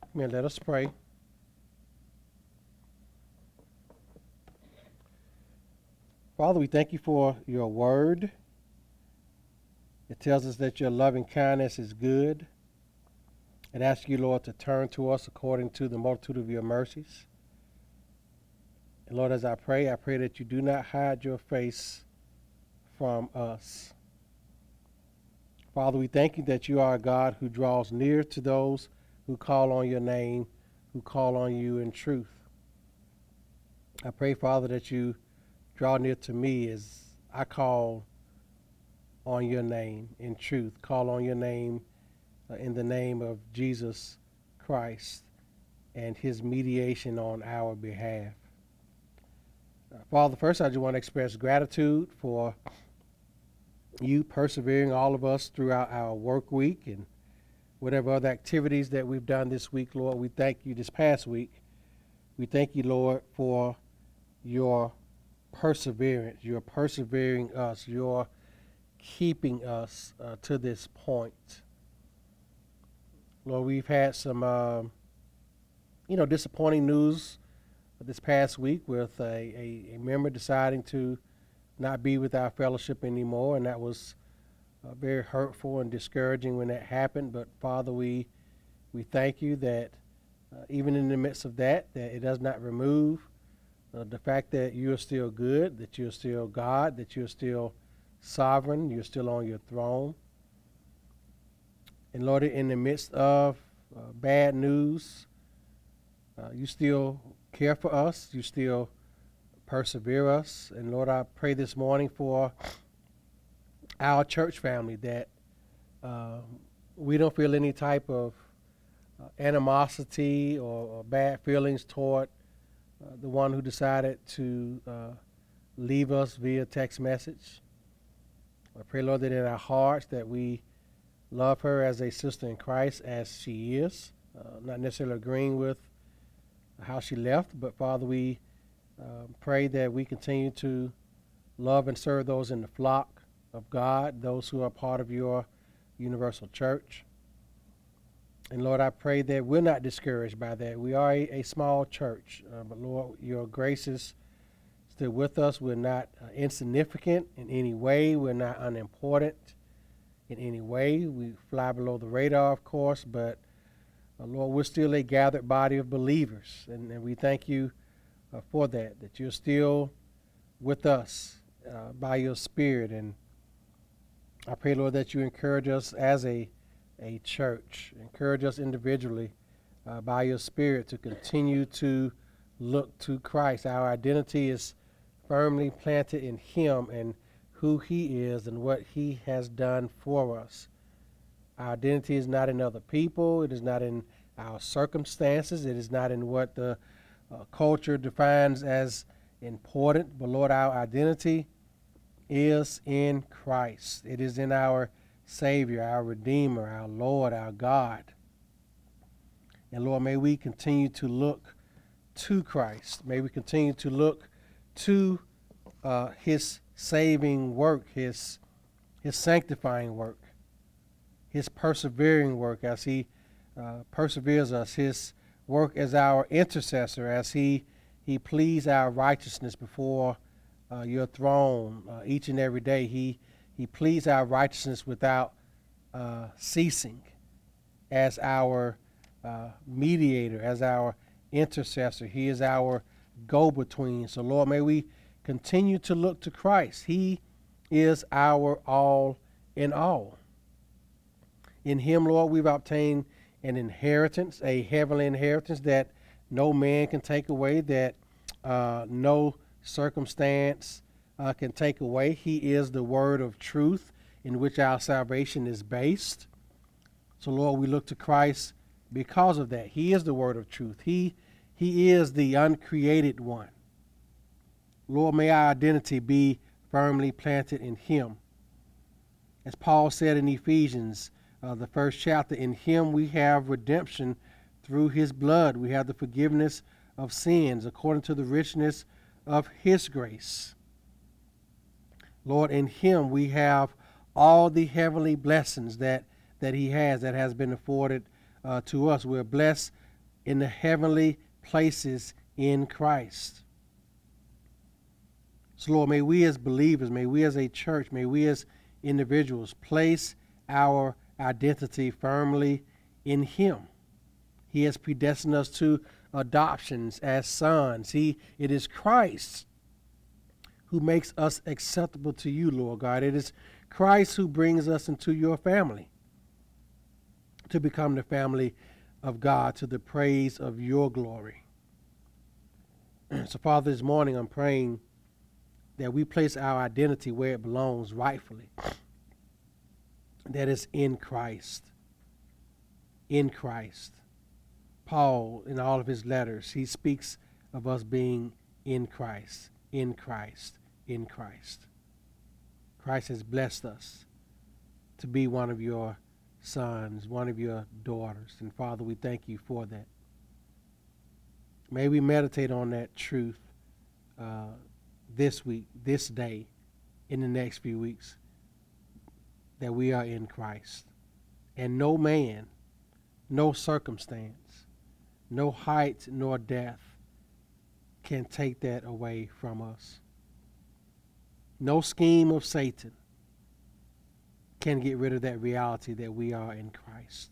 Amen. Let us pray. Father, we thank you for your word. It tells us that your loving kindness is good. And ask you, Lord, to turn to us according to the multitude of your mercies. And Lord, as I pray that you do not hide your face from us. Father, we thank you that you are a God who draws near to those who call on your name, who call on you in truth. I pray, Father, that you draw near to me as I call on your name in truth, call on your name in the name of Jesus Christ and his mediation on our behalf. Father, first I just want to express gratitude for you persevering all of us throughout our work week and whatever other activities that we've done this week, Lord. We thank you this past week. We thank you, Lord, for your perseverance. You're persevering us. You're keeping us to this point. Lord, we've had some, disappointing news this past week with a member deciding to not be with our fellowship anymore, and that was very hurtful and discouraging when that happened. But Father, we thank you that even in the midst of that it does not remove the fact that you are still good, that you're still God, that you're still sovereign, you're still on your throne. And Lord, in the midst of bad news, you still care for us, you still persevere us. And Lord, I pray this morning for our church family that we don't feel any type of animosity or bad feelings toward the one who decided to leave us via text message. I pray, Lord, that in our hearts that we love her as a sister in Christ as she is, not necessarily agreeing with how she left, but Father, we pray that we continue to love and serve those in the flock of God, those who are part of your universal church. And Lord, I pray that we're not discouraged by that. We are a small church, but Lord, your grace is still with us. We're not insignificant in any way. We're not unimportant in any way. We fly below the radar, of course, but Lord, we're still a gathered body of believers, and we thank you for that you're still with us by your Spirit. And I pray, Lord, that you encourage us as a church, encourage us individually by your Spirit to continue to look to Christ. Our identity is firmly planted in him and who he is and what he has done for us. Our identity is not in other people. It is not in our circumstances. It is not in what the culture defines as important. But Lord, our identity is in Christ. It is in our Savior, our Redeemer, our Lord, our God. And Lord, may we continue to look to Christ. May we continue to look to his saving work, his sanctifying work, his persevering work as he perseveres us, his work as our intercessor, as he pleads our righteousness before your throne each and every day. He pleads our righteousness without ceasing as our mediator, as our intercessor. He is our go-between. So Lord, may we continue to look to Christ. He is our all in all. In him, Lord, we've obtained an inheritance, a heavenly inheritance that no man can take away, that no circumstance can take away. He is the word of truth in which our salvation is based. So, Lord, we look to Christ because of that. He is the word of truth. He is the uncreated one. Lord, may our identity be firmly planted in him. As Paul said in Ephesians, the first chapter, in him we have redemption through his blood. We have the forgiveness of sins according to the richness of his grace. Lord, in him we have all the heavenly blessings that he has, that has been afforded to us. We're blessed in the heavenly places in Christ. So, Lord, may we as believers, may we as a church, may we as individuals place our identity firmly in Him. He has predestined us to adoptions as sons. It is Christ who makes us acceptable to you, Lord God. It is Christ who brings us into your family to become the family of God to the praise of your glory. So, Father, this morning I'm praying that we place our identity where it belongs rightfully, that is in Christ. In Christ. Paul, in all of his letters, he speaks of us being in Christ, in Christ, in Christ. Christ has blessed us to be one of your sons, one of your daughters. And Father, we thank you for that. May we meditate on that truth this week, this day, in the next few weeks, that we are in Christ. And no man, no circumstance, no height nor depth can take that away from us. No scheme of Satan can get rid of that reality that we are in Christ.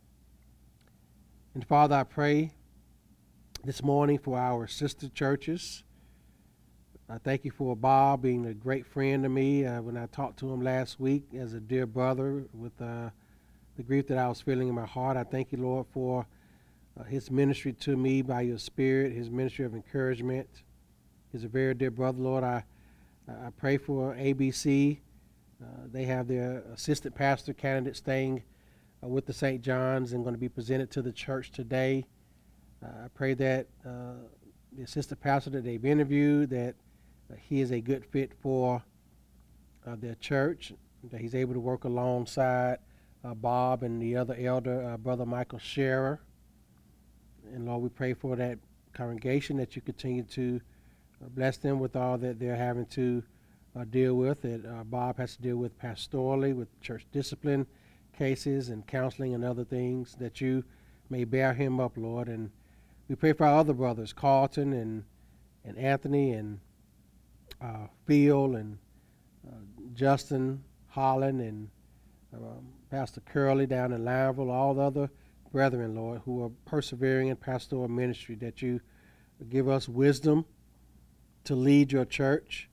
And Father, I pray this morning for our sister churches. I thank you for Bob being a great friend to me when I talked to him last week as a dear brother with the grief that I was feeling in my heart. I thank you, Lord, for his ministry to me by your Spirit, his ministry of encouragement. He's a very dear brother, Lord. I pray for ABC. They have their assistant pastor candidate staying with the St. John's and going to be presented to the church today. I pray that the assistant pastor that they've interviewed, that he is a good fit for their church, that he's able to work alongside Bob and the other elder, Brother Michael Scherer. And Lord, we pray for that congregation, that you continue to bless them with all that they're having to deal with, that Bob has to deal with pastorally, with church discipline cases and counseling and other things, that you may bear him up, Lord. And we pray for our other brothers, Carlton and Anthony and Phil and Justin Holland and Pastor Curley down in Lineville, all the other brethren, Lord, who are persevering in pastoral ministry, that you give us wisdom to lead your church.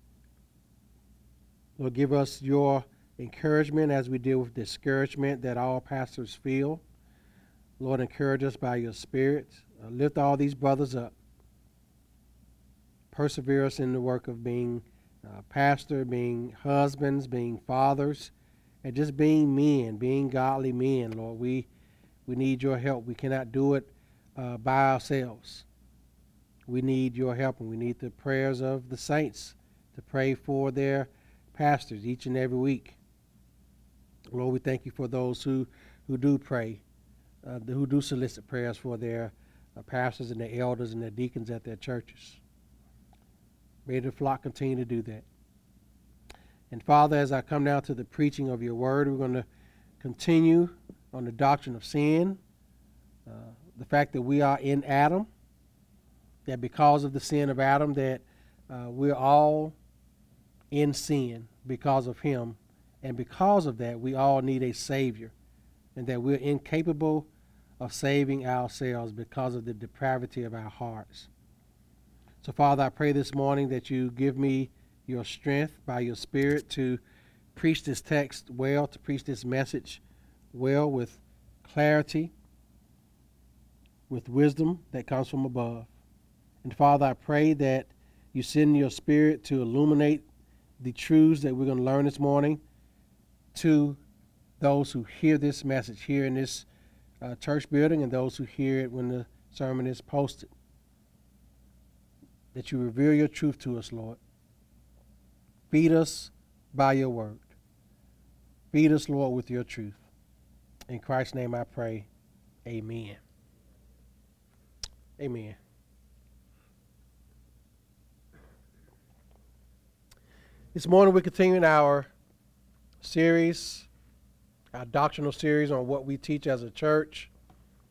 Lord, give us your encouragement as we deal with discouragement that all pastors feel. Lord, encourage us by your Spirit. Lift all these brothers up. Persevere us in the work of being pastor, being husbands, being fathers, and just being men, being godly men, Lord. We need your help. We cannot do it by ourselves. We need your help, and we need the prayers of the saints to pray for their pastors each and every week. Lord, we thank you for those who do pray, who do solicit prayers for their pastors and their elders and their deacons at their churches. May the flock continue to do that. And Father, as I come now to the preaching of your word, we're going to continue on the doctrine of sin, the fact that we are in Adam, that because of the sin of Adam, that we're all in sin because of him, and because of that, we all need a Savior, and that we're incapable of saving ourselves because of the depravity of our hearts. So, Father, I pray this morning that you give me your strength by your Spirit to preach this text well, to preach this message well, with clarity, with wisdom that comes from above. And Father, I pray that you send your Spirit to illuminate the truths that we're going to learn this morning to those who hear this message here in this church building, and those who hear it when the sermon is posted. That you reveal your truth to us, Lord. Feed us by your word. Feed us, Lord, with your truth. In Christ's name I pray. Amen. Amen. This morning we're continuing our series, our doctrinal series on what we teach as a church.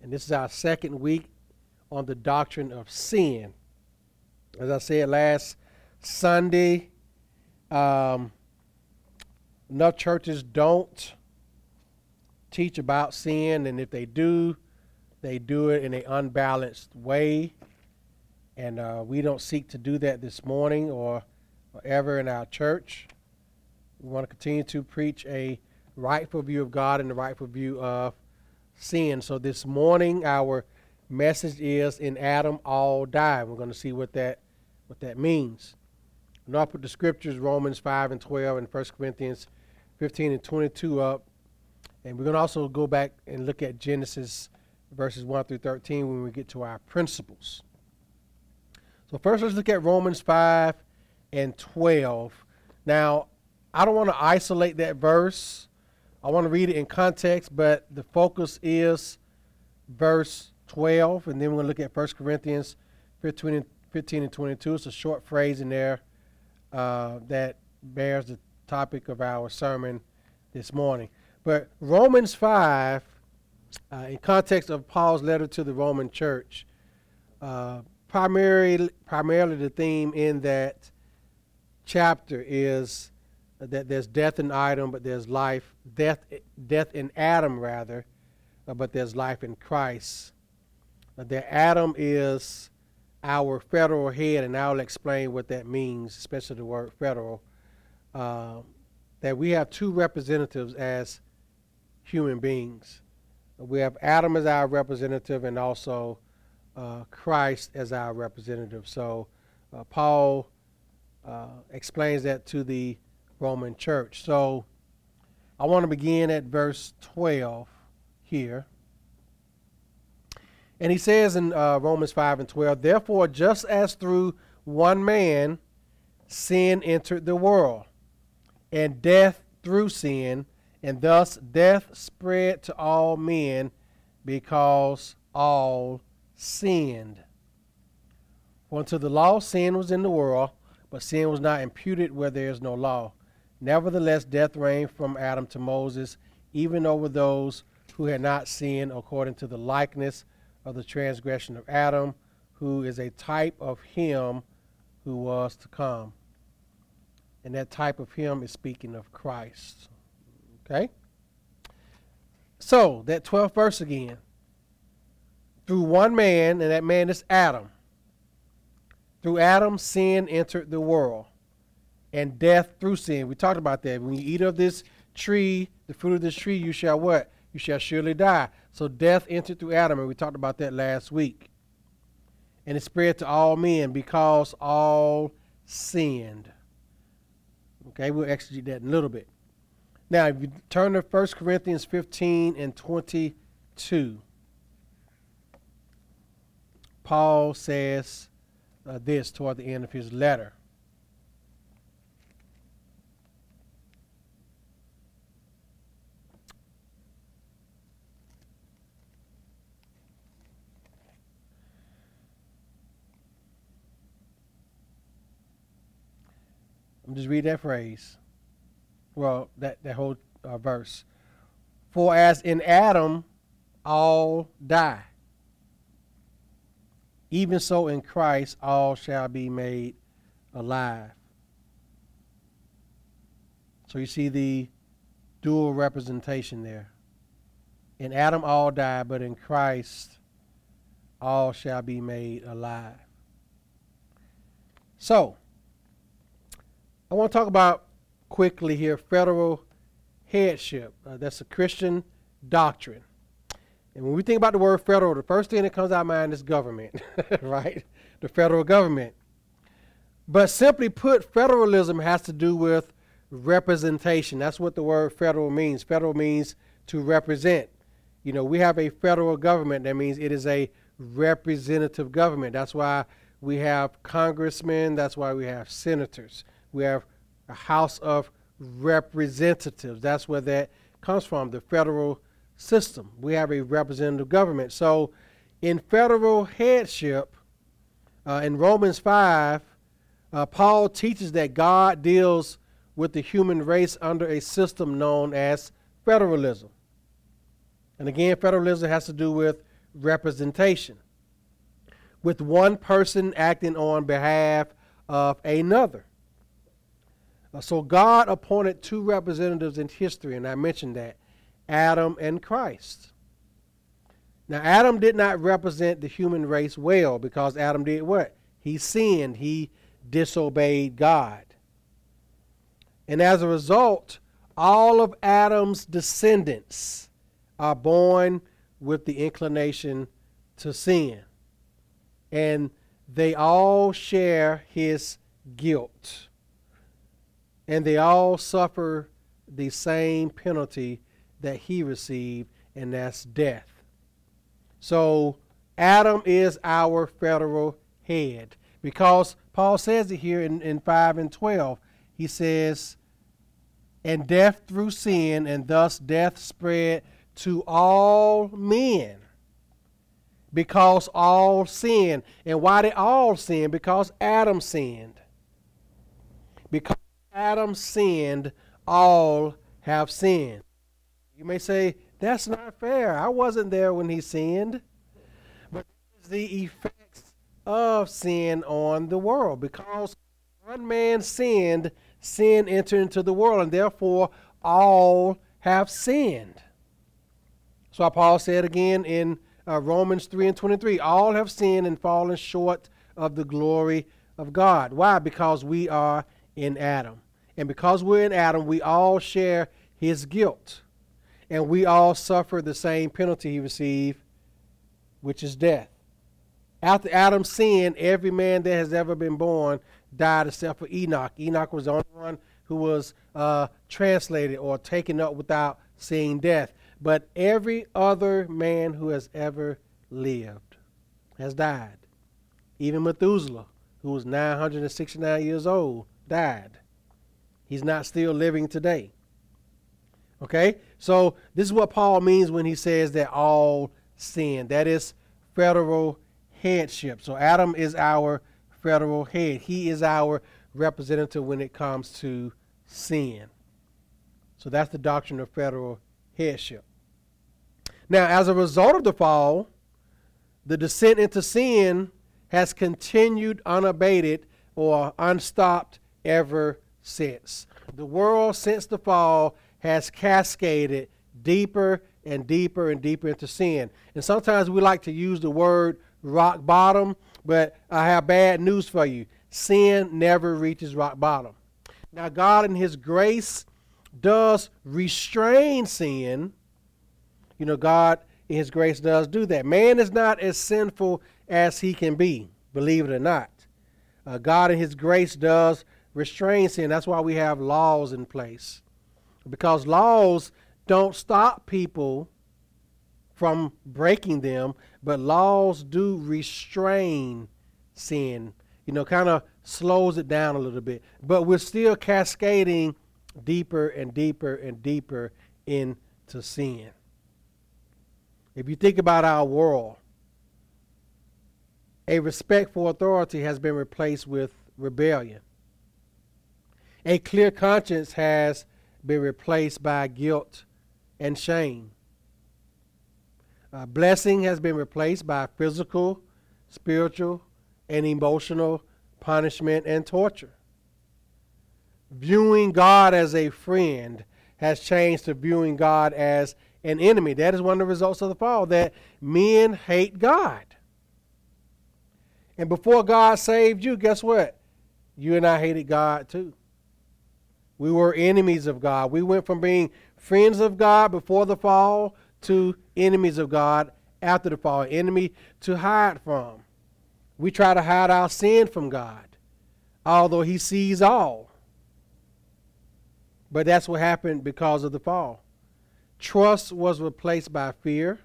And this is our second week on the doctrine of sin. As I said last Sunday, enough churches don't teach about sin, and if they do it in an unbalanced way. And we don't seek to do that this morning or ever in our church. We want to continue to preach a rightful view of God and the rightful view of sin. So this morning, our message is, in Adam all die. We're going to see what that means. And I'll put the scriptures, Romans 5 and 12 and 1 Corinthians 15 and 22 up. And we're going to also go back and look at Genesis verses 1 through 13 when we get to our principles. So first, let's look at Romans 5 and 12. Now, I don't want to isolate that verse. I want to read it in context, but the focus is verse 12. And then we're going to look at 1 Corinthians 15 and 22. It's a short phrase in there that bears the topic of our sermon this morning. But Romans 5, in context of Paul's letter to the Roman church, primarily the theme in that chapter is that there's death in Adam, but there's life, death in Adam rather, but there's life in Christ. That Adam is our federal head, and I'll explain what that means, especially the word federal. That we have two representatives as human beings. We have Adam as our representative and also Christ as our representative. So Paul explains that to the Roman church. So I want to begin at verse 12 here. And he says in Romans 5 and 12, therefore, just as through one man sin entered the world, and death through sin, and thus death spread to all men because all sinned. For unto the law sin was in the world, but sin was not imputed where there is no law. Nevertheless, death reigned from Adam to Moses, even over those who had not sinned, according to the likeness of the transgression of Adam, who is a type of him who was to come. And that type of him is speaking of Christ. Okay? So, that 12th verse again. Through one man, and that man is Adam. Through Adam, sin entered the world, and death through sin. We talked about that. When you eat of this tree, the fruit of this tree, you shall what? You shall surely die. So death entered through Adam, and we talked about that last week. And it spread to all men because all sinned. Okay, we'll exegete that in a little bit. Now, if you turn to 1 Corinthians 15 and 22, Paul says this toward the end of his letter. I'm just read that phrase. Well, that whole verse. For as in Adam all die, even so in Christ all shall be made alive. So you see the dual representation there. In Adam all die, but in Christ all shall be made alive. So, I want to talk about quickly here federal headship. That's a Christian doctrine. And when we think about the word federal, the first thing that comes to our mind is government, right? The federal government. But simply put, federalism has to do with representation. That's what the word federal means. Federal means to represent. You know, we have a federal government. That means it is a representative government. That's why we have congressmen. That's why we have senators. We have a House of Representatives. That's where that comes from, the federal system. We have a representative government. So in federal headship, in Romans 5, Paul teaches that God deals with the human race under a system known as federalism. And again, federalism has to do with representation, with one person acting on behalf of another. So God appointed two representatives in history, and I mentioned that, Adam and Christ. Now, Adam did not represent the human race well because Adam did what? He sinned. He disobeyed God. And as a result, all of Adam's descendants are born with the inclination to sin. And they all share his guilt. And they all suffer the same penalty that he received, and that's death. So Adam is our federal head, because Paul says it here in 5 and 12. He says, and death through sin, and thus death spread to all men, because all sin. And why did all sin? Because Adam sinned. Because Adam sinned, all have sinned. You may say, that's not fair. I wasn't there when he sinned. But it's the effects of sin on the world. Because one man sinned, sin entered into the world, and therefore all have sinned. So Paul said again in Romans 3 and 23, all have sinned and fallen short of the glory of God. Why? Because we are in Adam. And because we're in Adam, we all share his guilt. And we all suffer the same penalty he received, which is death. After Adam sinned, every man that has ever been born died except for Enoch. Enoch was the only one who was translated or taken up without seeing death. But every other man who has ever lived has died. Even Methuselah, who was 969 years old, died. He's not still living today. Okay? So this is what Paul means when he says that all sin. That is federal headship. So Adam is our federal head. He is our representative when it comes to sin. So that's the doctrine of federal headship. Now, as a result of the fall, the descent into sin has continued unabated or unstopped ever since. The world since the fall has cascaded deeper and deeper and deeper into sin. And sometimes we like to use the word rock bottom, but I have bad news for you. Sin never reaches rock bottom. Now, God in his grace does restrain sin. You know, God in his grace does do that. Man is not as sinful as he can be, believe it or not. God in his grace does restrain sin. That's why we have laws in place. Because laws don't stop people from breaking them, but laws do restrain sin. You know, kind of slows it down a little bit. But we're still cascading deeper and deeper and deeper into sin. If you think about our world, a respect for authority has been replaced with rebellion. A clear conscience has been replaced by guilt and shame. Blessing has been replaced by physical, spiritual, and emotional punishment and torture. Viewing God as a friend has changed to viewing God as an enemy. That is one of the results of the fall, that men hate God. And before God saved you, guess what? You and I hated God too. We were enemies of God. We went from being friends of God before the fall to enemies of God after the fall. Enemy to hide from. We try to hide our sin from God, although he sees all. But that's what happened because of the fall. Trust was replaced by fear.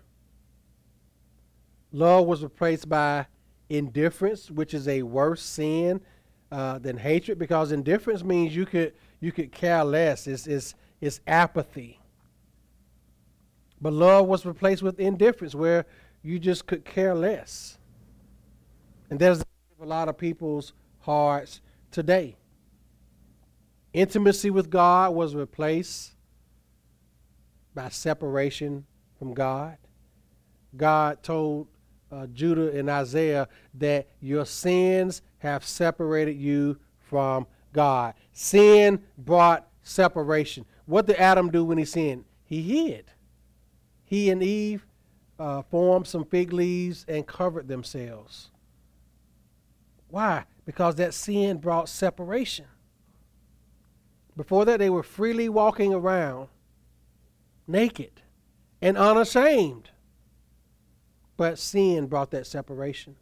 Love was replaced by indifference, which is a worse sin than hatred, because indifference means you could care less. It's apathy. But love was replaced with indifference, where you just could care less. And there's a lot of people's hearts today. Intimacy with God was replaced by separation from God. God told Judah and Isaiah that your sins have separated you from God. Sin brought separation. What did Adam do when he sinned? He hid. He and Eve formed some fig leaves and covered themselves. Why? Because that sin brought separation. Before that, they were freely walking around naked and unashamed. But sin brought that separation.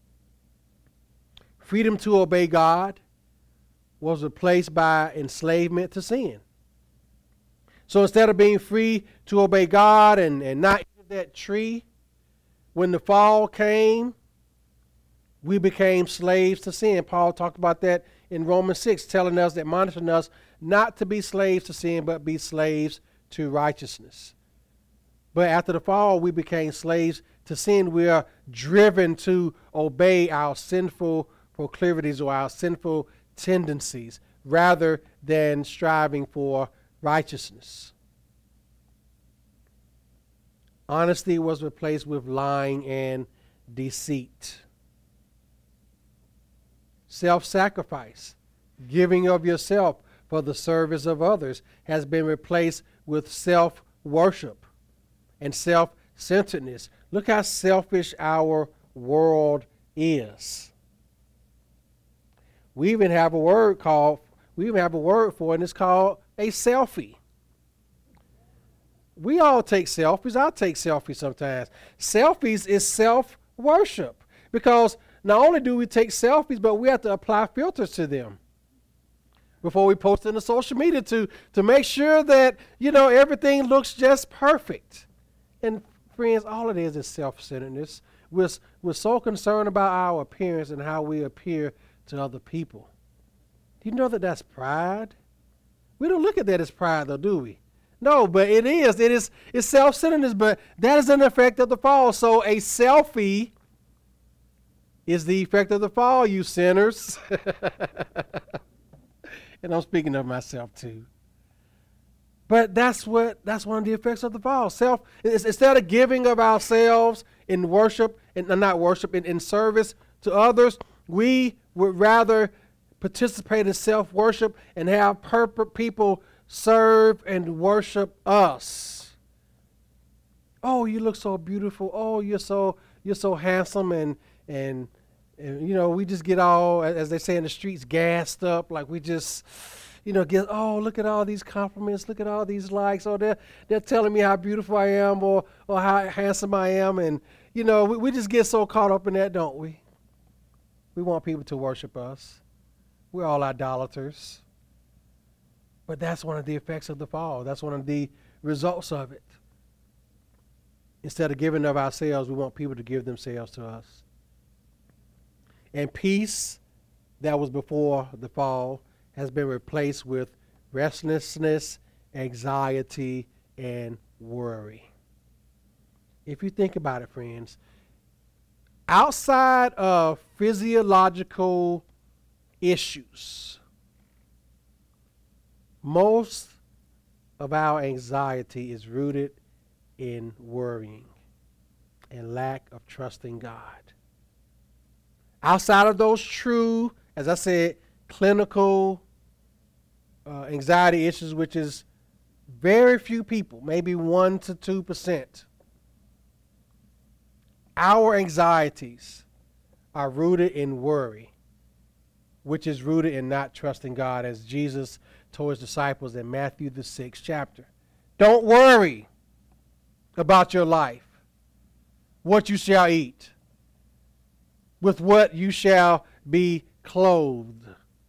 Freedom to obey God was replaced by enslavement to sin. So instead of being free to obey God and not eat that tree, when the fall came, we became slaves to sin. Paul talked about that in Romans 6, telling us, admonishing us not to be slaves to sin, but be slaves to righteousness. But after the fall, we became slaves to sin. We are driven to obey our sinful proclivities or our sinful tendencies rather than striving for righteousness. Honesty was replaced with lying and deceit. Self-sacrifice, giving of yourself for the service of others, has been replaced with self-worship and self-centeredness. Look how selfish our world is. We even have a word for it, and it's called a selfie. We all take selfies. I take selfies sometimes. Selfies is self-worship because not only do we take selfies, but we have to apply filters to them before we post in the social media to make sure that, everything looks just perfect. And friends, all it is self-centeredness. We're so concerned about our appearance and how we appear to other people. Do you know that that's pride? We don't look at that as pride, though, do we? No, but it is. It's self-centeredness, but that is an effect of the fall. So a selfie is the effect of the fall, you sinners. And I'm speaking of myself too. But that's one of the effects of the fall. Instead of giving of ourselves in worship, in service to others, we would rather participate in self-worship and have people serve and worship us. Oh, you look so beautiful. Oh, you're so handsome, and we just get all, as they say in the streets, gassed up, like we just get, oh, look at all these compliments, look at all these likes, or they're telling me how beautiful I am or how handsome I am, and we just get so caught up in that, don't we? We want people to worship us. We're all idolaters. But that's one of the effects of the fall. That's one of the results of it. Instead of giving of ourselves, we want people to give themselves to us. And peace that was before the fall has been replaced with restlessness, anxiety, and worry. If you think about it, friends, outside of physiological issues, most of our anxiety is rooted in worrying and lack of trusting God. Outside of those true, as I said, clinical anxiety issues, which is very few people, maybe 1% to 2%, our anxieties are rooted in worry, which is rooted in not trusting God, as Jesus told his disciples in Matthew the 6th chapter. Don't worry about your life, what you shall eat, with what you shall be clothed.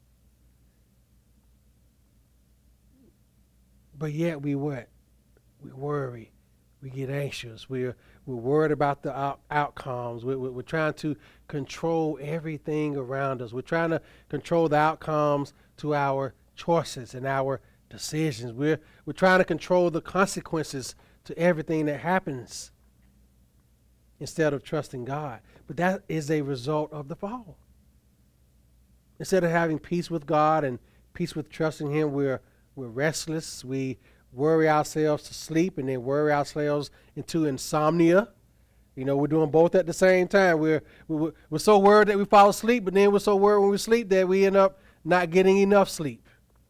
But yet we what? We worry. We get anxious. We're worried about the outcomes. We're trying to control everything around us. We're trying to control the outcomes to our choices and our decisions. We're trying to control the consequences to everything that happens instead of trusting God. But that is a result of the fall. Instead of having peace with God and peace with trusting him, we're restless. We worry ourselves to sleep and then worry ourselves into insomnia. We're doing both at the same time. We're so worried that we fall asleep, but then we're so worried when we sleep that we end up not getting enough sleep.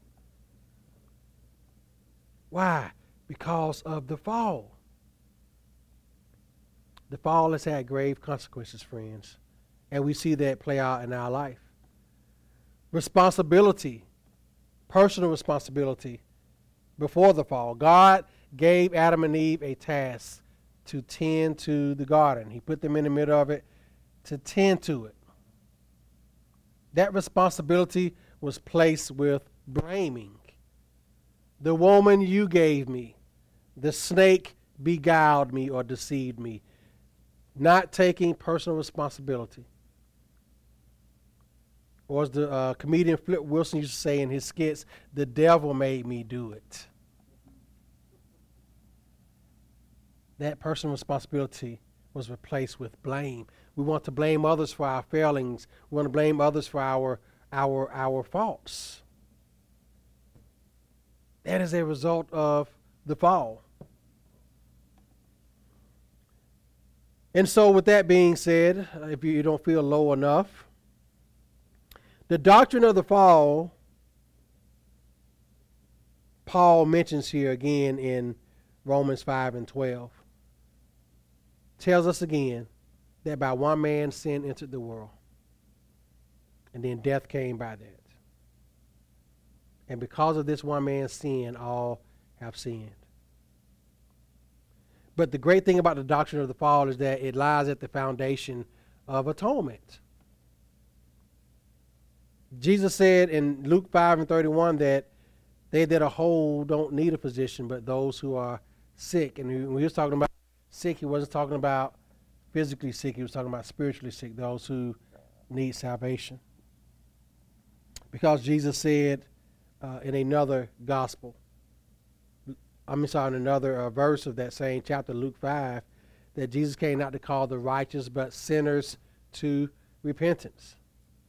Why? Because of the fall. The fall has had grave consequences, friends, and we see that play out in our life. Responsibility, personal responsibility before the fall. God gave Adam and Eve a task to tend to the garden. He put them in the middle of it to tend to it. That responsibility was placed with blaming. The woman you gave me, the snake beguiled me or deceived me. Not taking personal responsibility. Or as the comedian Flip Wilson used to say in his skits, the devil made me do it. That personal responsibility was replaced with blame. We want to blame others for our failings. We want to blame others for our faults. That is a result of the fall. And so with that being said, if you don't feel low enough, the doctrine of the fall, Paul mentions here again in Romans 5 and 12, tells us again that by one man sin entered the world, and then death came by that. And because of this one man's sin, all have sinned. But the great thing about the doctrine of the fall is that it lies at the foundation of atonement. Jesus said in Luke 5 and 31 that they that are whole don't need a physician, but those who are sick. And when he was talking about sick, he wasn't talking about physically sick. He was talking about spiritually sick, those who need salvation. Because Jesus said in another gospel, in another verse of that same chapter, Luke 5, that Jesus came not to call the righteous, but sinners to repentance.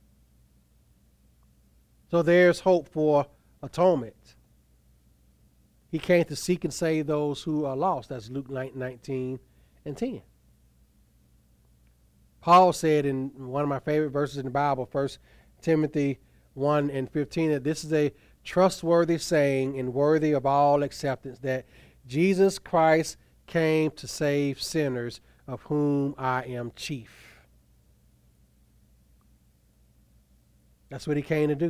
So there's hope for atonement. He came to seek and save those who are lost. That's Luke 19 and 10. Paul said in one of my favorite verses in the Bible, 1 Timothy 1 and 15, that this is a trustworthy saying and worthy of all acceptance, that Jesus Christ came to save sinners, of whom I am chief. That's what he came to do.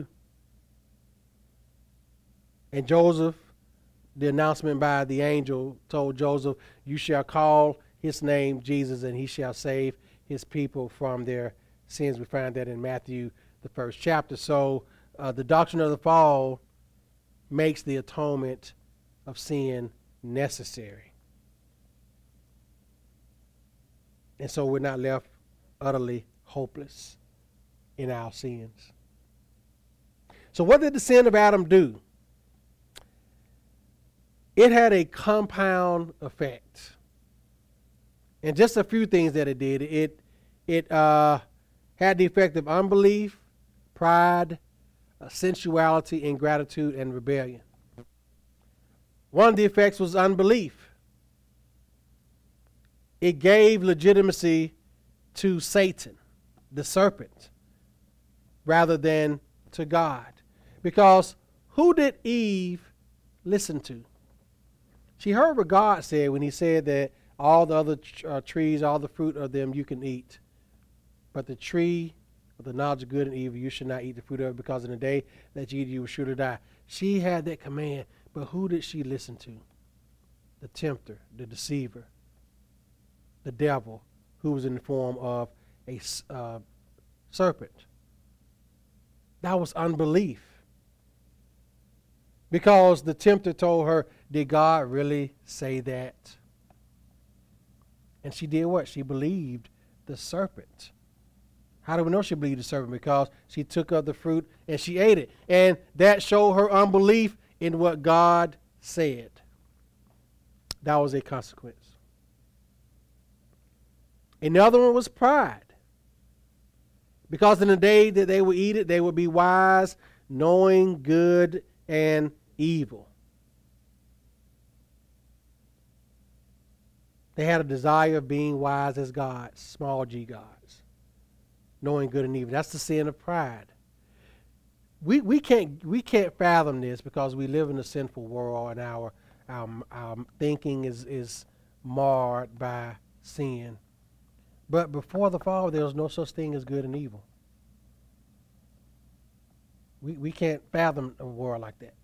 And Joseph, the announcement by the angel told Joseph, you shall call his name Jesus, and he shall save his people from their sins. We find that in Matthew, the 1st chapter. So the doctrine of the fall makes the atonement of sin necessary. And so we're not left utterly hopeless in our sins. So what did the sin of Adam do? It had a compound effect. And just a few things that it did. It had the effect of unbelief, pride, sensuality, ingratitude, and rebellion. One of the effects was unbelief. It gave legitimacy to Satan, the serpent, rather than to God. Because who did Eve listen to? She heard what God said when he said that all the other trees, all the fruit of them you can eat. But the tree of the knowledge of good and evil, you should not eat the fruit of it, because in the day that you eat, you will surely die. She had that command, but who did she listen to? The tempter, the deceiver, the devil, who was in the form of a serpent. That was unbelief. Because the tempter told her, did God really say that? And she did what? She believed the serpent. How do we know she believed the serpent? Because she took of the fruit and she ate it. And that showed her unbelief in what God said. That was a consequence. Another one was pride. Because in the day that they would eat it, they would be wise, knowing good and evil. They had a desire of being wise as gods, small g gods, knowing good and evil. That's the sin of pride. We can't fathom this because we live in a sinful world and our thinking is marred by sin. But before the fall, there was no such thing as good and evil. We can't fathom a world like that.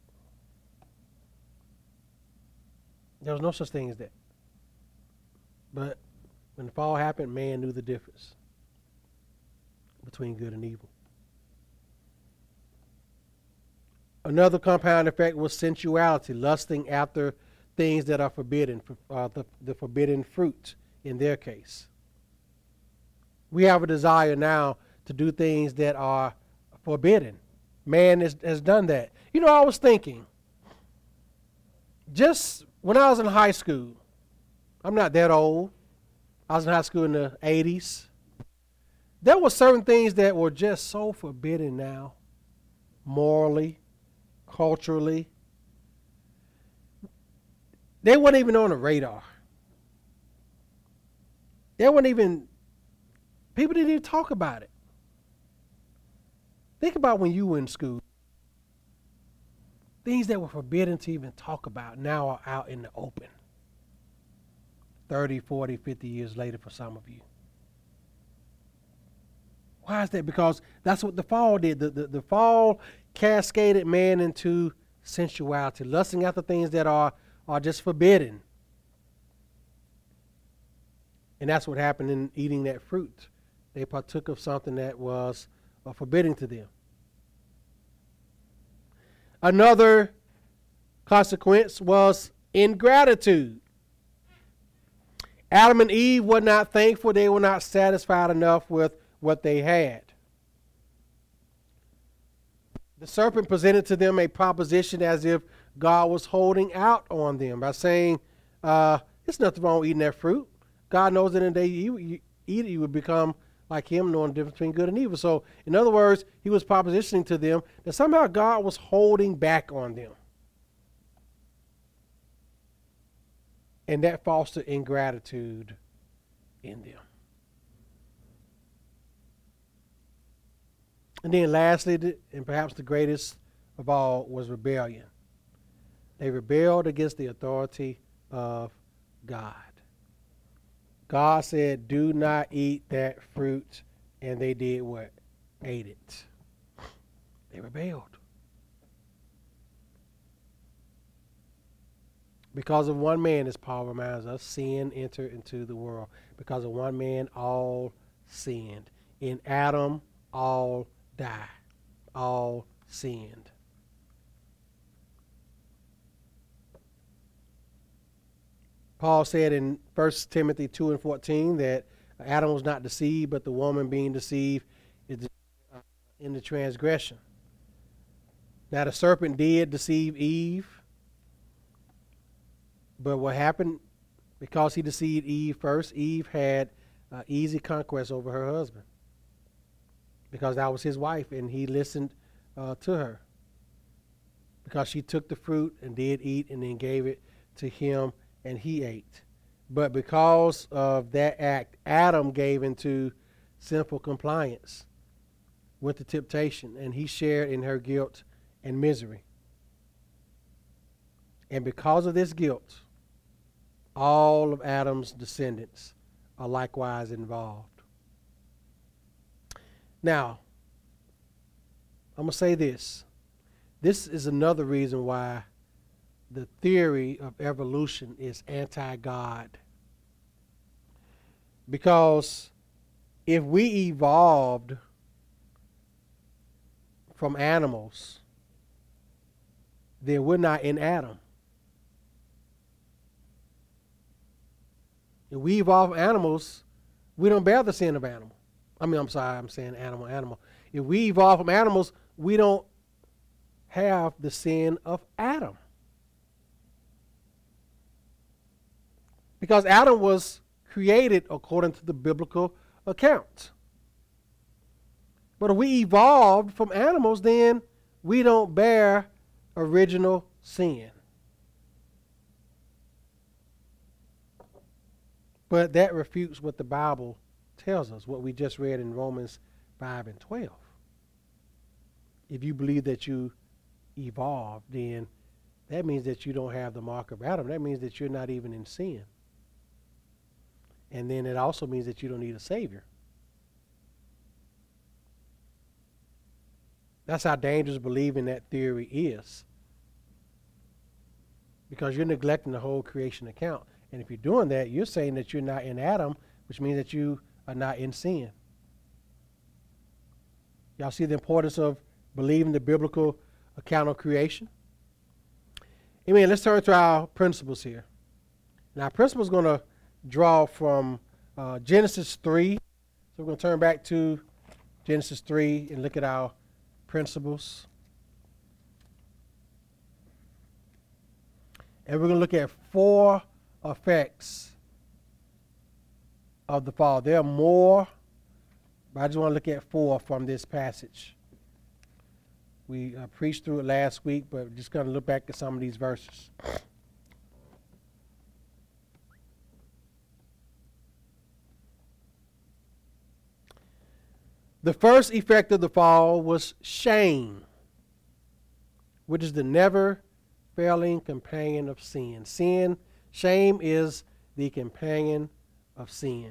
There was no such thing as that. But when the fall happened, man knew the difference between good and evil. Another compound effect was sensuality, lusting after things that are forbidden, the forbidden fruit in their case. We have a desire now to do things that are forbidden. Man has done that. You know, I was thinking, just when I was in high school, I'm not that old. I was in high school in the 80s. There were certain things that were just so forbidden now, morally, culturally. They weren't even on the radar. People didn't even talk about it. Think about when you were in school. Things that were forbidden to even talk about now are out in the open. 30, 40, 50 years later for some of you. Why is that? Because that's what the fall did. The fall cascaded man into sensuality, lusting after things that are just forbidden. And that's what happened in eating that fruit. They partook of something that was forbidding to them. Another consequence was ingratitude. Adam and Eve were not thankful. They were not satisfied enough with what they had. The serpent presented to them a proposition as if God was holding out on them by saying, there's nothing wrong with eating that fruit. God knows that in the day you eat it, you will become like him, knowing the difference between good and evil. So, in other words, he was propositioning to them that somehow God was holding back on them. And that fostered ingratitude in them. And then lastly, and perhaps the greatest of all, was rebellion. They rebelled against the authority of God. God said, do not eat that fruit. And they did what? Ate it. They rebelled. Because of one man, as Paul reminds us, sin entered into the world. Because of one man, all sinned. In Adam, all die. All sinned. Paul said in 1 Timothy 2:14 that Adam was not deceived, but the woman being deceived is in the transgression. Now the serpent did deceive Eve, but what happened, because he deceived Eve first, Eve had easy conquest over her husband. Because that was his wife, and he listened to her. Because she took the fruit and did eat and then gave it to him, and he ate. But because of that act, Adam gave into sinful compliance with the temptation, and he shared in her guilt and misery. And because of this guilt, all of Adam's descendants are likewise involved. Now, I'm going to say this. This is another reason why the theory of evolution is anti-God. Because if we evolved from animals, then we're not in Adam. If we evolve from animals, we don't bear the sin of animal. I'm saying animal. If we evolve from animals, we don't have the sin of Adam. Because Adam was created according to the biblical account. But if we evolved from animals, then we don't bear original sin. But that refutes what the Bible tells us, what we just read in Romans 5 and 12. If you believe that you evolved, then that means that you don't have the mark of Adam. That means that you're not even in sin. And then it also means that you don't need a Savior. That's how dangerous believing that theory is. Because you're neglecting the whole creation account. And if you're doing that, you're saying that you're not in Adam, which means that you are not in sin. Y'all see the importance of believing the biblical account of creation? Amen. Let's turn to our principles here. Now, our principle is going to draw from Genesis 3. So we're going to turn back to Genesis 3 and look at our principles. And we're going to look at 4 effects of the fall. There are more, but I just want to look at 4 from this passage. We preached through it last week, but we're just going to look back at some of these verses. The first effect of the fall was shame, which is the never-failing companion of sin. Shame is the companion of sin.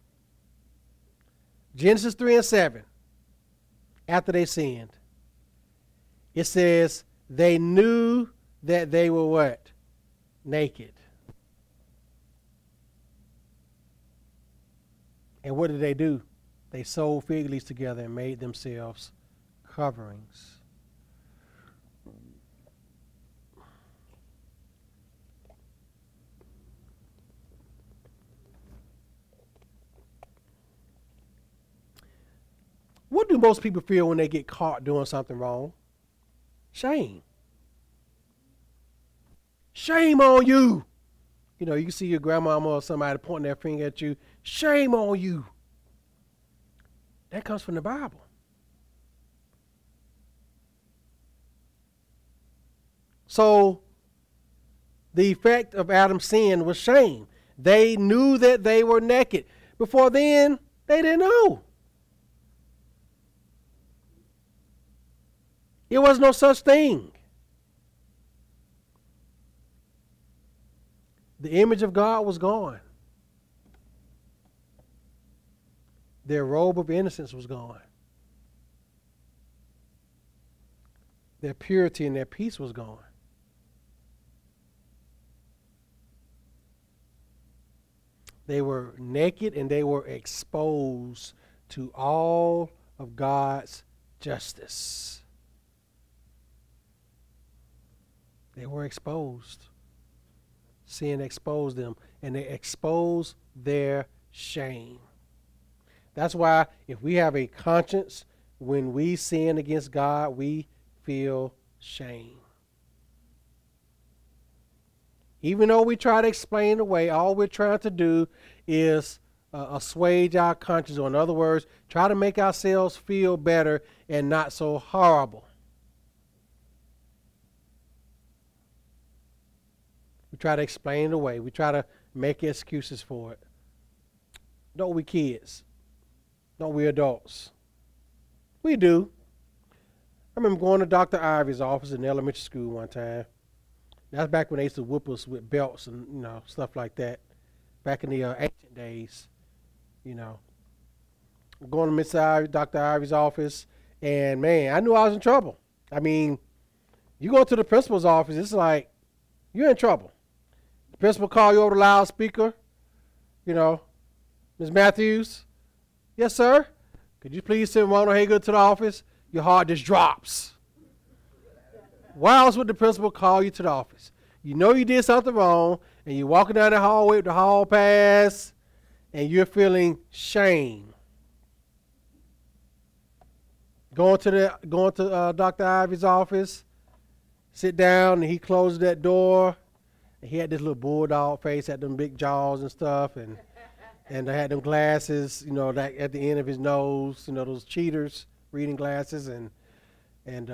Genesis 3 and 7, after they sinned, it says, they knew that they were what? Naked. And what did they do? They sewed fig leaves together and made themselves coverings. What do most people feel when they get caught doing something wrong? Shame. Shame on you. You know, you can see your grandmama or somebody pointing their finger at you. Shame on you. That comes from the Bible. So, the effect of Adam's sin was shame. They knew that they were naked. Before then, they didn't know. There was no such thing. The image of God was gone. Their robe of innocence was gone. Their purity and their peace was gone. They were naked and they were exposed to all of God's justice. They were exposed. Sin exposed them, and they exposed their shame. That's why if we have a conscience, when we sin against God, we feel shame. Even though we try to explain it away, all we're trying to do is assuage our conscience, or in other words, try to make ourselves feel better and not so horrible. We try to explain it away. We try to make excuses for it. Don't we kids? Don't we adults? We do. I remember going to Dr. Ivy's office in elementary school one time. That's back when they used to whoop us with belts and, stuff like that. Back in the ancient days, Going to Miss Ivy, Dr. Ivy's office, and man, I knew I was in trouble. I mean, you go to the principal's office, it's like, you're in trouble. The principal call you over the loudspeaker, Ms. Matthews, yes, sir? Could you please send Ronald Hager to the office? Your heart just drops. Why else would the principal call you to the office? You know you did something wrong, and you're walking down the hallway with the hall pass, and you're feeling shame. Going to Dr. Ivy's office, sit down, and he closes that door, and he had this little bulldog face, had them big jaws and stuff, and I had them glasses, that at the end of his nose, those cheaters, reading glasses, and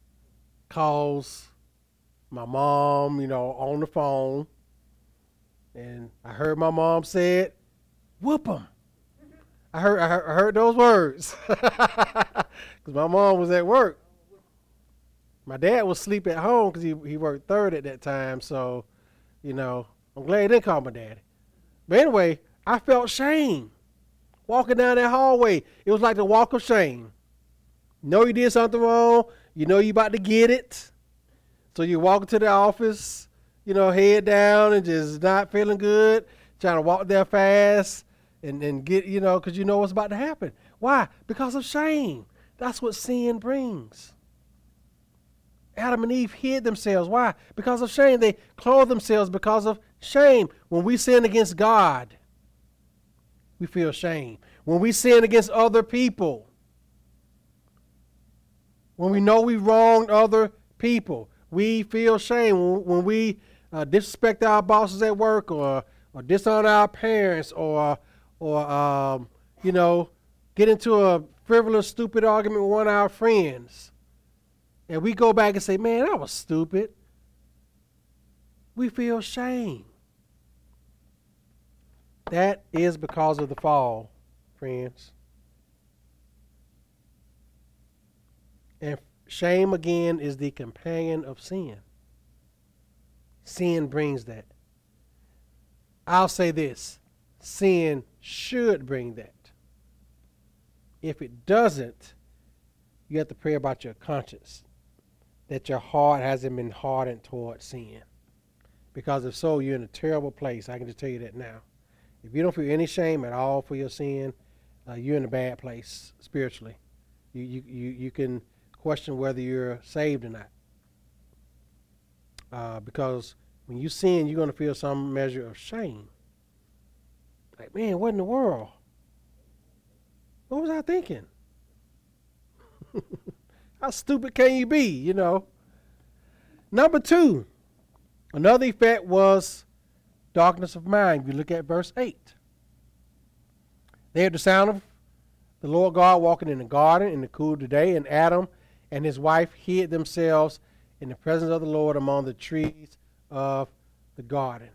calls my mom, on the phone, And I heard my mom say it, whoop them. I heard those words. Because my mom was at work. My dad was asleep at home because he worked third at that time. So, I'm glad he didn't call my daddy. But anyway, I felt shame walking down that hallway. It was like the walk of shame. You know you did something wrong. You know you about to get it. So you walk into the office, head down and just not feeling good, trying to walk there fast and get, because you know what's about to happen. Why? Because of shame. That's what sin brings. Adam and Eve hid themselves. Why? Because of shame. They clothed themselves because of shame. When we sin against God, we feel shame. When we sin against other people, when we know we wronged other people, we feel shame. When we disrespect our bosses at work or dishonor our parents or get into a frivolous, stupid argument with one of our friends, and we go back and say, man, that was stupid, we feel shame. That is because of the fall, friends. And shame, again, is the companion of sin. Sin brings that. I'll say this. Sin should bring that. If it doesn't, you have to pray about your conscience, that your heart hasn't been hardened toward sin. Because if so, you're in a terrible place. I can just tell you that now. If you don't feel any shame at all for your sin, you're in a bad place spiritually. You can question whether you're saved or not. Because when you sin, you're going to feel some measure of shame. Like, man, what in the world? What was I thinking? How stupid can you be, Number 2, another effect was darkness of mind. If you look at verse 8. They heard the sound of the Lord God walking in the garden in the cool of the day, and Adam and his wife hid themselves in the presence of the Lord among the trees of the garden.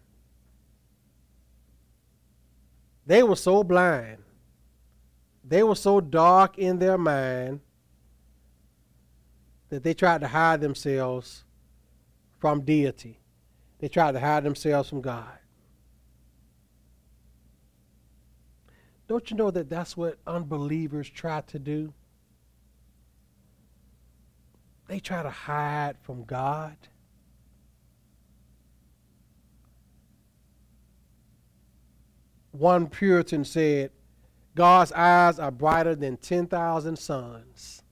They were so blind. They were so dark in their mind that they tried to hide themselves from deity. They tried to hide themselves from God. Don't you know that that's what unbelievers try to do? They try to hide from God. One Puritan said, God's eyes are brighter than 10,000 suns.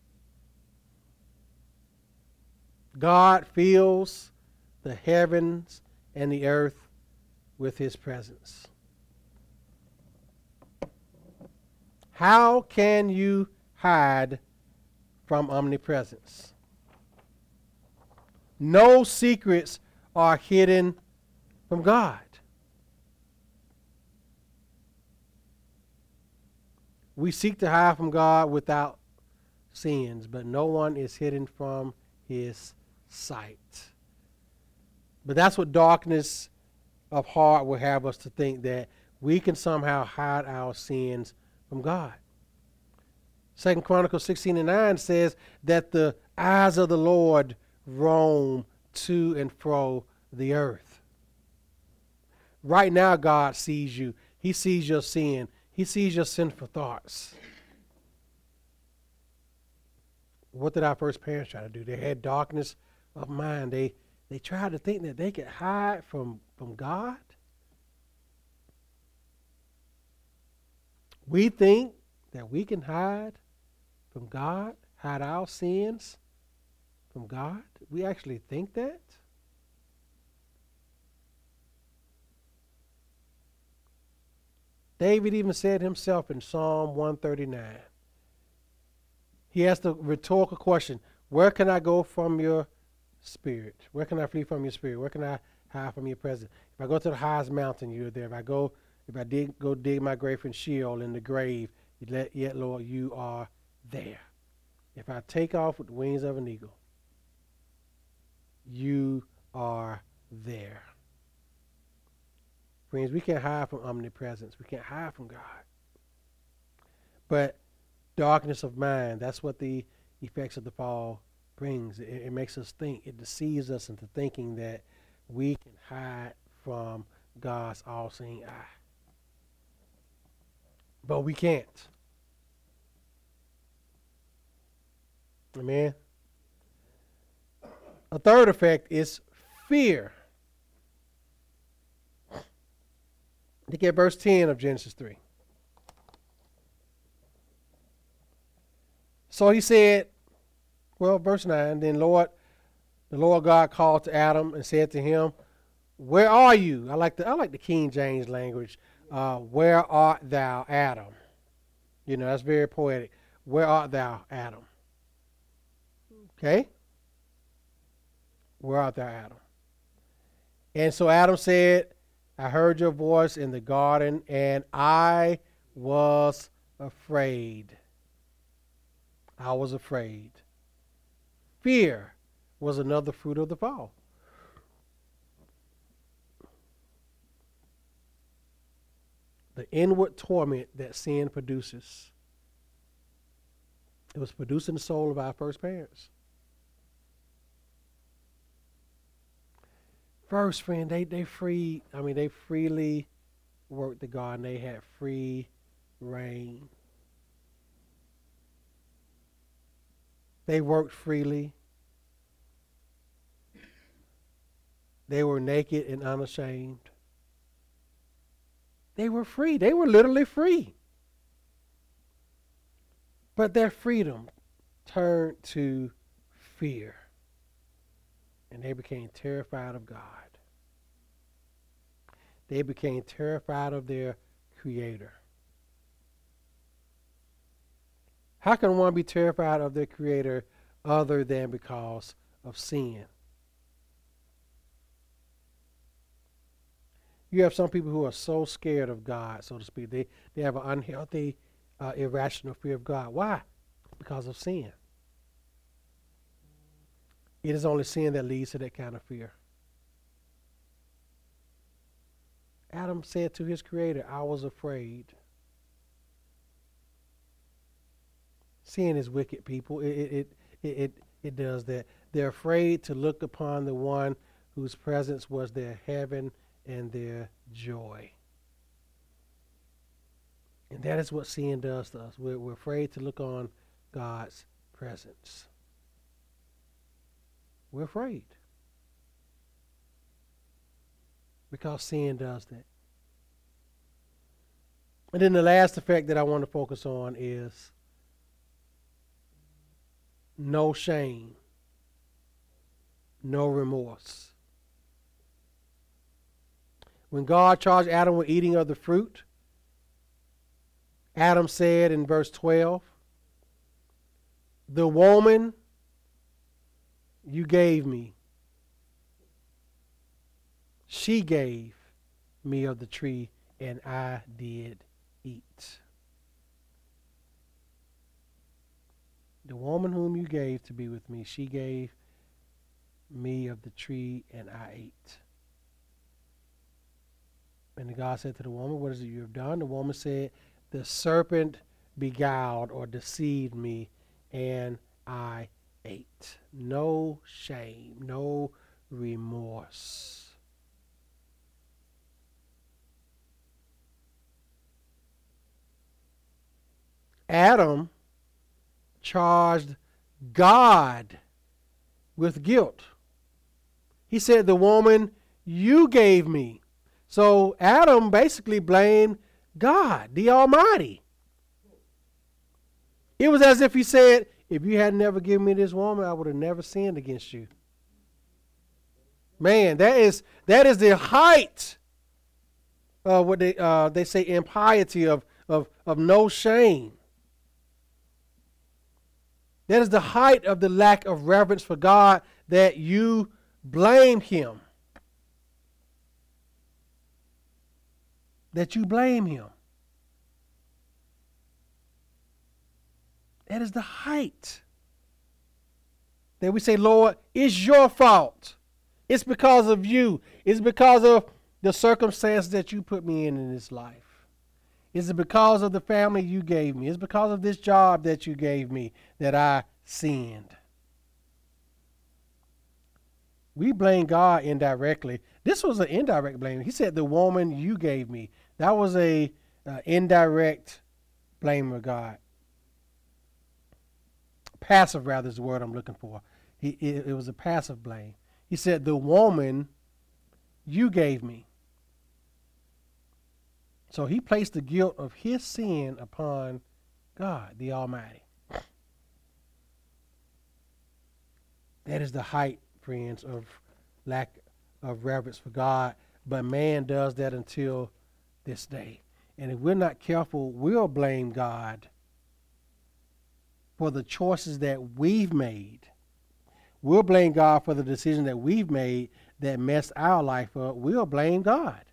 God fills the heavens and the earth with his presence. How can you hide from omnipresence? No secrets are hidden from God. We seek to hide from God without sins, but no one is hidden from his sight. But that's what darkness of heart will have us to think, that we can somehow hide our sins from God. 2 Chronicles 16:9 says that the eyes of the Lord roam to and fro the earth. Right now, God sees you. He sees your sin. He sees your sinful thoughts. What did our first parents try to do? They had darkness of mind. They tried to think that they could hide from God. We think that we can hide from God, hide our sins from God. We actually think that. David even said himself in Psalm 139. He asked a rhetorical question, where can I go from your spirit? Where can I flee from your spirit? Where can I hide from your presence? If I go to the highest mountain, you're there. If I go dig my grave in Sheol, in the grave, yet, Lord, you are there. If I take off with the wings of an eagle, you are there. Friends, we can't hide from omnipresence. We can't hide from God. But darkness of mind, that's what the effects of the fall brings. It makes us think. It deceives us into thinking that we can hide from God's all-seeing eye. But we can't. Amen. A third effect is fear. Look at verse 10 of Genesis 3. So he said, well, verse 9, then the Lord God called to Adam and said to him, where are you? I like the King James language. Where art thou, Adam? You know, that's very poetic. Where art thou, Adam? Okay? Where art thou, Adam? And so Adam said, I heard your voice in the garden, and I was afraid. I was afraid. Fear was another fruit of the fall. The inward torment that sin produces. It was produced in the soul of our first parents. First, friend, they freely worked the garden. They had free reign. They worked freely. They were naked and unashamed. They were free. They were literally free. But their freedom turned to fear. And they became terrified of God. They became terrified of their Creator. How can one be terrified of their Creator other than because of sin? You have some people who are so scared of God, so to speak. They have an unhealthy, irrational fear of God. Why? Because of sin. It is only sin that leads to that kind of fear. Adam said to his Creator, I was afraid. Sin is wicked, people. It does that. They're afraid to look upon the one whose presence was their heaven and their joy. And that is what sin does to us. We're afraid to look on God's presence. We're afraid. Because sin does that. And then the last effect that I want to focus on is no shame, no remorse. When God charged Adam with eating of the fruit, Adam said in verse 12, the woman you gave me, she gave me of the tree, and I did eat. The woman whom you gave to be with me, she gave me of the tree, and I ate. And God said to the woman, what is it you have done? The woman said, the serpent beguiled or deceived me, and I ate. No shame, no remorse. Adam charged God with guilt. He said, the woman you gave me. So Adam basically blamed God, the Almighty. It was as if he said, if you had never given me this woman, I would have never sinned against you. Man, that is the height of what they say impiety of no shame. That is the height of the lack of reverence for God, that you blame him. That you blame him. That is the height. That we say, Lord, it's your fault. It's because of you. It's because of the circumstances that you put me in this life? Is it because of the family you gave me? Is it because of this job that you gave me that I sinned? We blame God indirectly. This was an indirect blame. He said, the woman you gave me. That was a indirect blame of God. Passive, rather, is the word I'm looking for. It was a passive blame. He said, the woman you gave me. So he placed the guilt of his sin upon God, the Almighty. That is the height, friends, of lack of reverence for God. But man does that until this day. And if we're not careful, we'll blame God for the choices that we've made. We'll blame God for the decision that we've made that messed our life up. We'll blame God.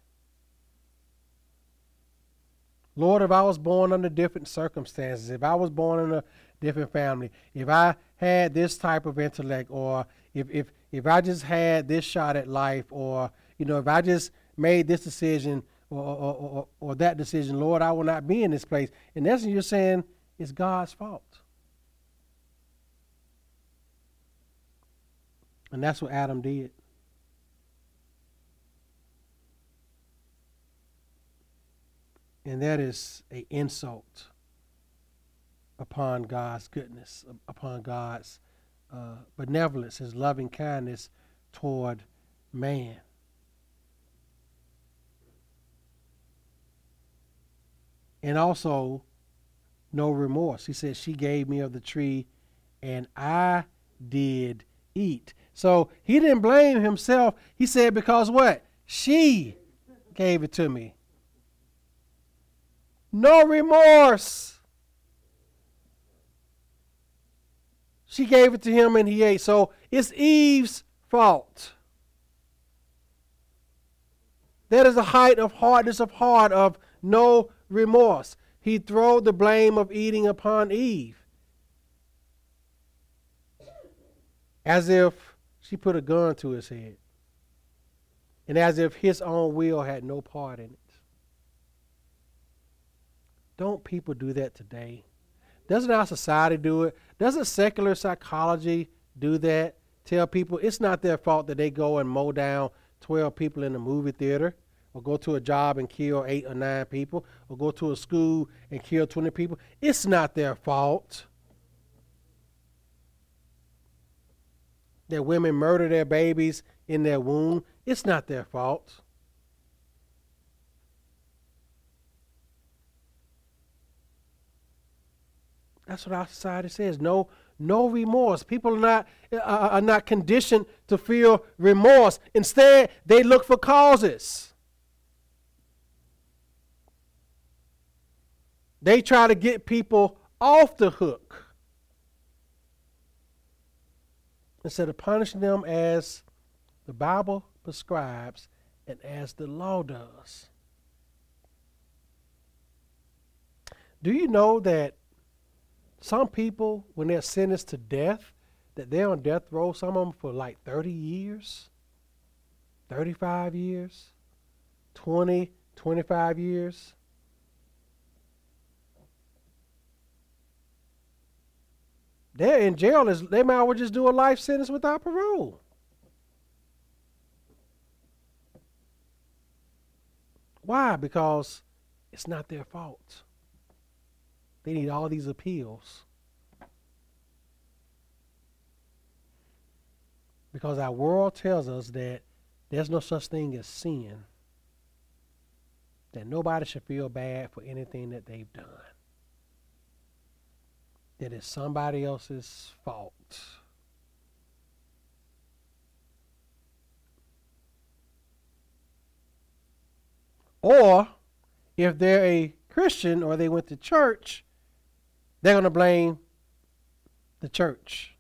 Lord, if I was born under different circumstances, if I was born in a different family, if I had this type of intellect, or if I just had this shot at life, or, if I just made this decision or that decision, Lord, I will not be in this place. In essence, you're saying it's God's fault. And that's what Adam did. And that is an insult upon God's goodness, upon God's benevolence, his loving kindness toward man. And also, no remorse. He said, she gave me of the tree, and I did eat. So he didn't blame himself. He said, because what? She gave it to me. No remorse. She gave it to him and he ate. So it's Eve's fault. That is a height of hardness of heart, of no remorse. He threw the blame of eating upon Eve, as if she put a gun to his head, and as if his own will had no part in it. Don't people do that today? Doesn't our society do it? Doesn't secular psychology do that? Tell people it's not their fault that they go and mow down 12 people in the movie theater, or go to a job and kill 8 or 9 people, or go to a school and kill 20 people. It's not their fault that women murder their babies in their womb. It's not their fault. That's what our society says. No remorse. People are not conditioned to feel remorse. Instead, they look for causes. They try to get people off the hook instead of punishing them as the Bible prescribes and as the law does. Do you know that some people, when they're sentenced to death, that they're on death row, some of them for like 30 years, 35 years, 20, 25 years? They're in jail. They might as well just do a life sentence without parole. Why? Because it's not their fault. They need all these appeals. Because our world tells us that there's no such thing as sin. That nobody should feel bad for anything that they've done. That it's somebody else's fault. Or if they're a Christian or they went to church, they're going to blame the church.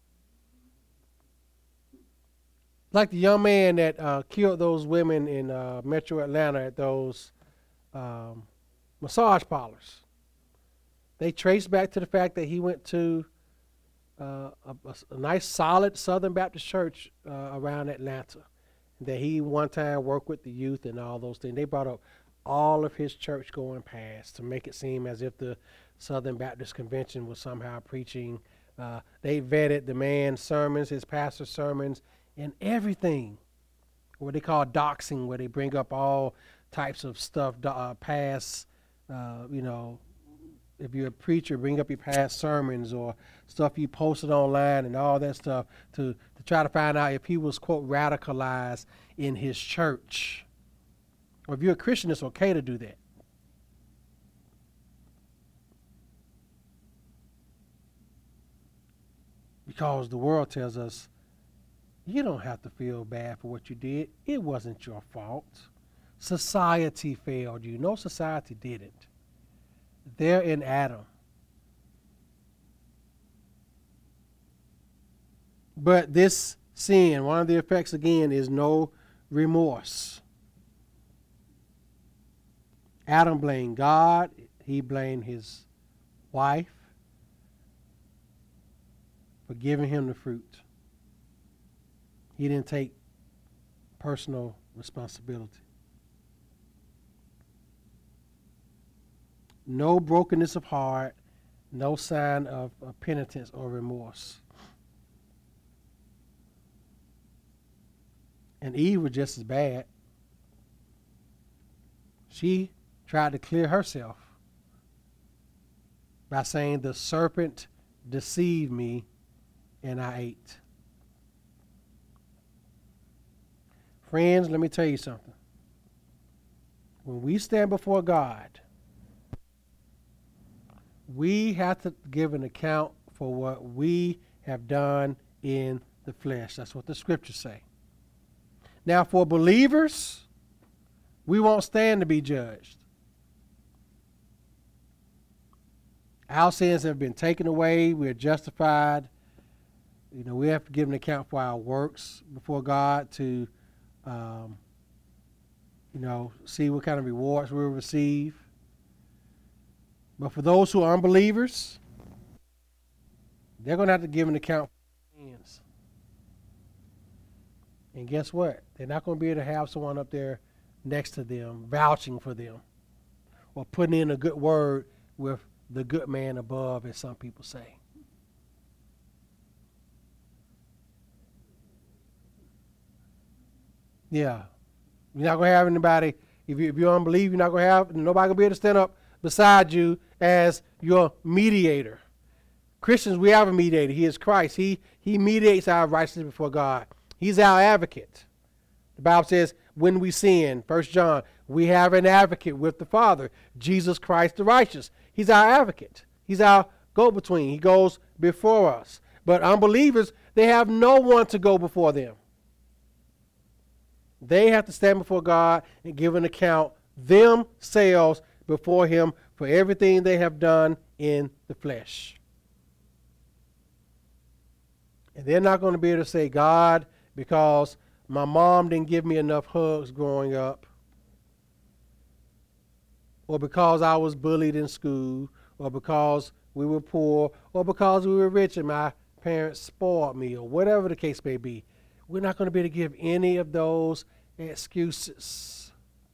Like the young man that killed those women in Metro Atlanta at those massage parlors. They traced back to the fact that he went to a nice, solid Southern Baptist church around Atlanta. that he one time worked with the youth and all those things. They brought up all of his church going past to make it seem as if the Southern Baptist Convention was somehow preaching. They vetted the man's sermons, his pastor's sermons, and everything. What they call doxing, where they bring up all types of stuff, past, if you're a preacher, bring up your past sermons or stuff you posted online and all that stuff to try to find out if he was, quote, radicalized in his church. Or if you're a Christian, it's okay to do that. Because the world tells us, you don't have to feel bad for what you did. It wasn't your fault. Society failed you. No, society didn't. They're in Adam. But this sin, one of the effects again, is no remorse. Adam blamed God. He blamed his wife for giving him the fruit. He didn't take personal responsibility. No brokenness of heart, no sign of penitence or remorse. And Eve was just as bad. She tried to clear herself by saying, the serpent deceived me and I ate. Friends, let me tell you something. When we stand before God, we have to give an account for what we have done in the flesh. That's what the scriptures say. Now, for believers, we won't stand to be judged. Our sins have been taken away. We are justified. We have to give an account for our works before God to, see what kind of rewards we'll receive. But for those who are unbelievers, they're going to have to give an account for their sins. And guess what? They're not going to be able to have someone up there next to them vouching for them or putting in a good word with the good man above, as some people say. Yeah. You're not going to have anybody, if you're unbelieving, you're not going to have, nobody going to be able to stand up beside you as your mediator. Christians, we have a mediator. He is Christ. He mediates our righteousness before God. He's our advocate. The Bible says, when we sin, 1 John, we have an advocate with the Father, Jesus Christ the righteous. He's our advocate. He's our go-between. He goes before us. But unbelievers, they have no one to go before them. They have to stand before God and give an account themselves before him for everything they have done in the flesh. And they're not going to be able to say, God, because my mom didn't give me enough hugs growing up, or because I was bullied in school, or because we were poor, or because we were rich and my parents spoiled me, or whatever the case may be. We're not going to be able to give any of those excuses.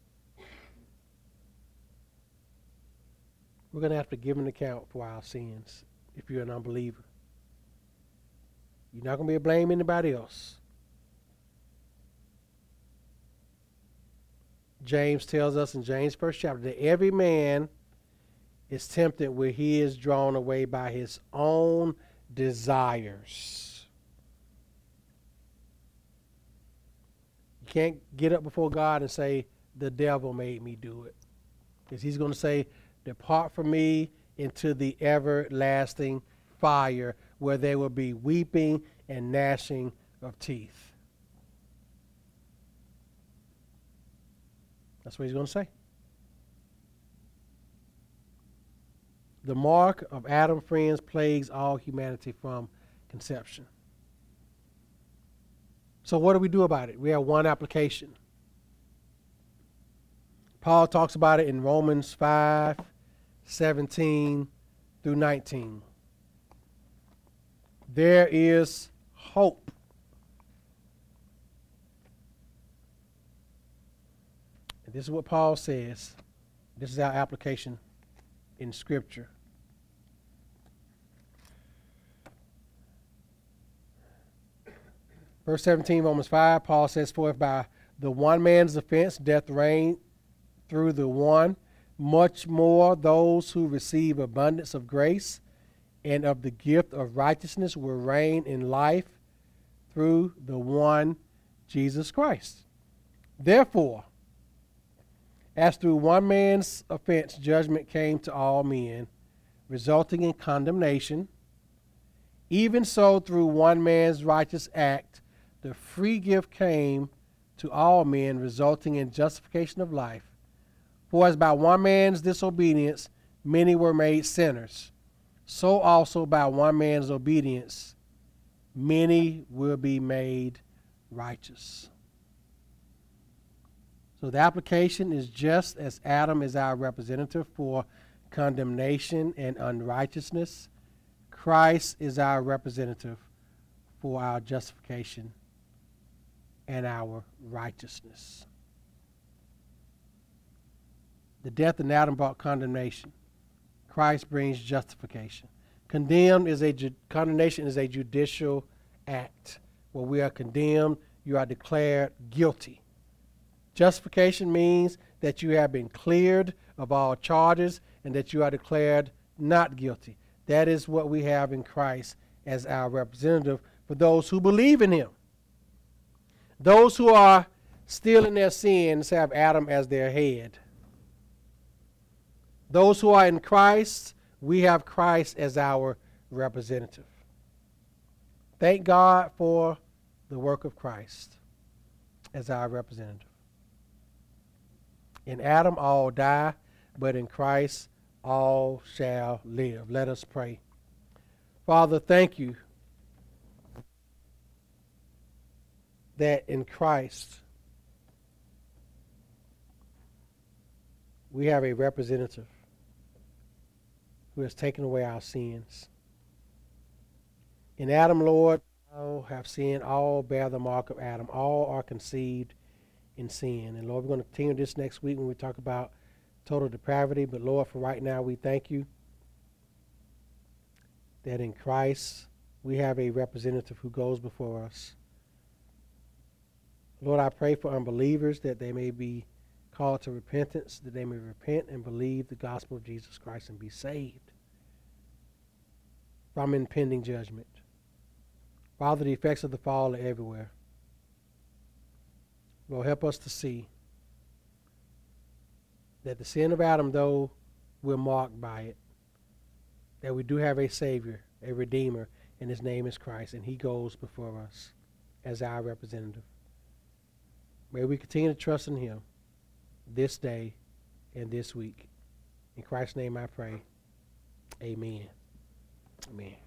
We're going to have to give an account for our sins if you're an unbeliever. You're not going to be able to blame anybody else. James tells us in James' first chapter that every man is tempted where he is drawn away by his own desires. You can't get up before God and say, the devil made me do it. Because he's going to say, depart from me into the everlasting fire where there will be weeping and gnashing of teeth. That's what he's going to say. The mark of Adam, friends, plagues all humanity from conception. So what do we do about it? We have one application. Paul talks about it in Romans 5:17 through 19. There is hope. And this is what Paul says. This is our application in Scripture. Verse 17, Romans 5, Paul says, "For if by the one man's offense death reigned through the one, much more those who receive abundance of grace and of the gift of righteousness will reign in life through the one Jesus Christ. Therefore, as through one man's offense judgment came to all men, resulting in condemnation, even so through one man's righteous act the free gift came to all men, resulting in justification of life. For as by one man's disobedience many were made sinners, so also by one man's obedience many will be made righteous." So the application is, just as Adam is our representative for condemnation and unrighteousness, Christ is our representative for our justification and our righteousness. The death in Adam brought condemnation. Christ brings justification. Condemnation is a judicial act. Where we are condemned, you are declared guilty. Justification means that you have been cleared of all charges and that you are declared not guilty. That is what we have in Christ as our representative for those who believe in him. Those who are still in their sins have Adam as their head. Those who are in Christ, we have Christ as our representative. Thank God for the work of Christ as our representative. In Adam all die, but in Christ all shall live. Let us pray. Father, thank you that in Christ we have a representative who has taken away our sins. In Adam, Lord, all have sinned, all bear the mark of Adam. All are conceived in sin. And Lord, we're going to continue this next week when we talk about total depravity. But Lord, for right now, we thank you that in Christ we have a representative who goes before us. Lord, I pray for unbelievers that they may be called to repentance, that they may repent and believe the gospel of Jesus Christ and be saved from impending judgment. Father, the effects of the fall are everywhere. Lord, help us to see that the sin of Adam, though we're marked by it, that we do have a Savior, a Redeemer, and his name is Christ, and he goes before us as our representative. May we continue to trust in him this day and this week. In Christ's name I pray. Amen. Amen.